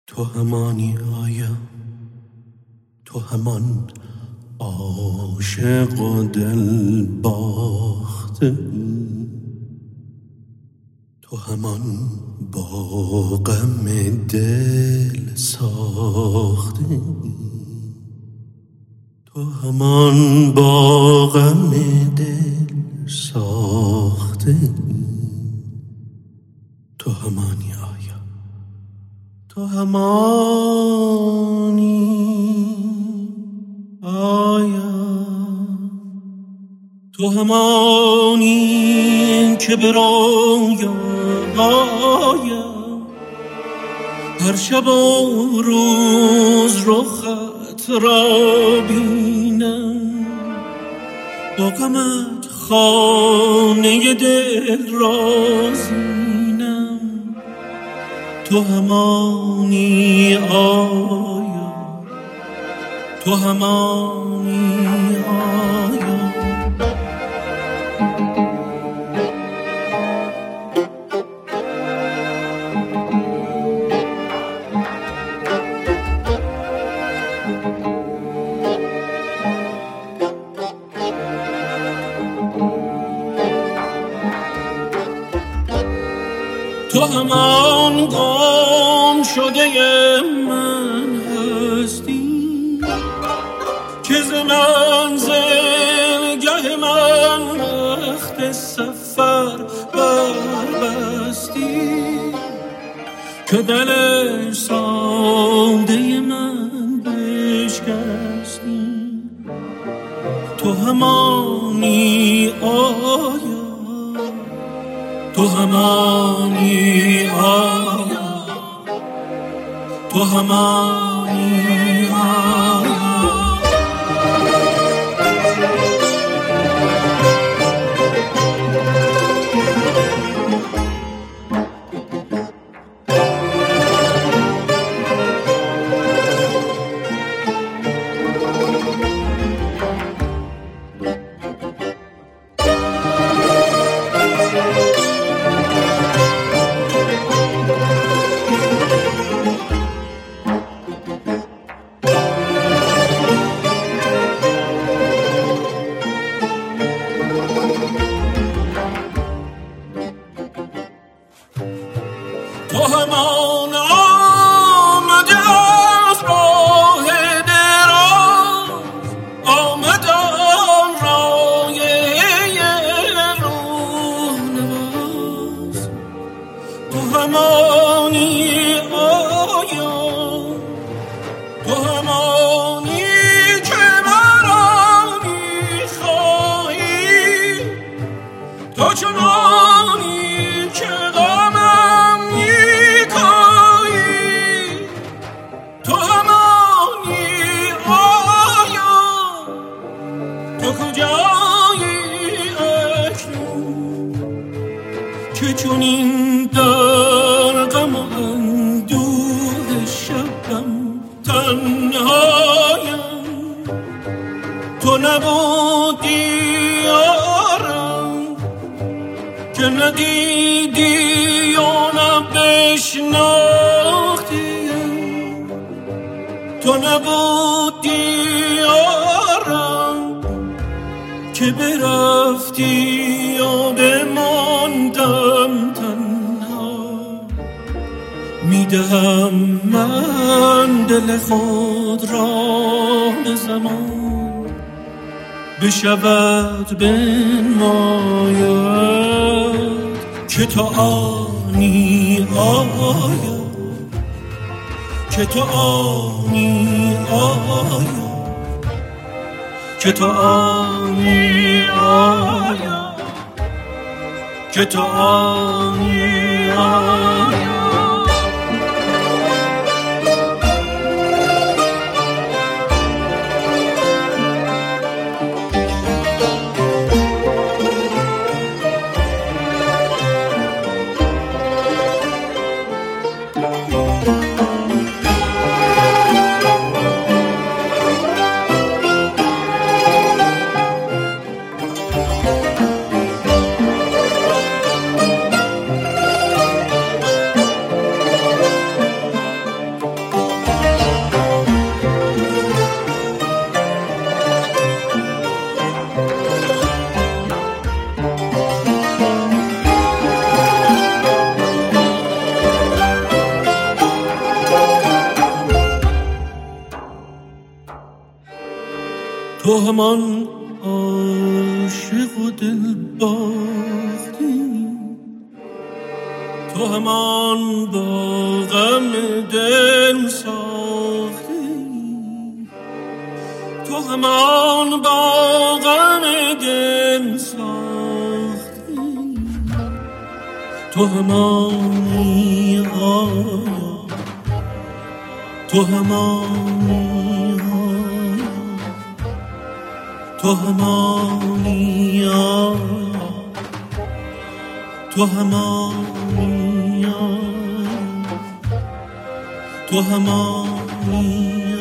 تو همانی آیا، تو همان عاشق و دل باخته، تو همان با غم دل ساخته، تو همان با غم دل ساخته، تو همانی آیا، تو همانی آیا، تو همانی که به رویا آیا، هر شب و روز رخت را بینم، با غمت خانه دل را زینم، تو همانی آیا، تو همانی آیا. تو همان گم شده من هستی که ز منزلگه من وقت سفر بربستی، که دل ساده من بشکستی، تو همانی آیا، تو همانی آیا، تو همانی آیا. تو همان آمده از راه دراز، آمده آن رایه روح نواز، تو همانی آیا، تو همانی که مرا می‌خواهی، تو چنانی که غمم می‌کاهی، تو همانی آیا، تو کجایی اکنون که چنین در غم و اندوه شبم تنهایم، تو نبودی یارم که ندیدی و نبشناختیم، تو نبودی یارم که برفتی و بماندم تنها، میدهم من دل خود را به زمان، بشود بنماید که تو آنی آیا، که تو آنی آیا، که تو آنی آیا، که تو آنی آیا. تو همان عاشق و دل باختی، تو همان با غم دل ساختی، تو همان با غم دل ساختی، تو همانی آیا، تو همانی آیا، تو همانی آیا، تو همانی آیا، تو همانی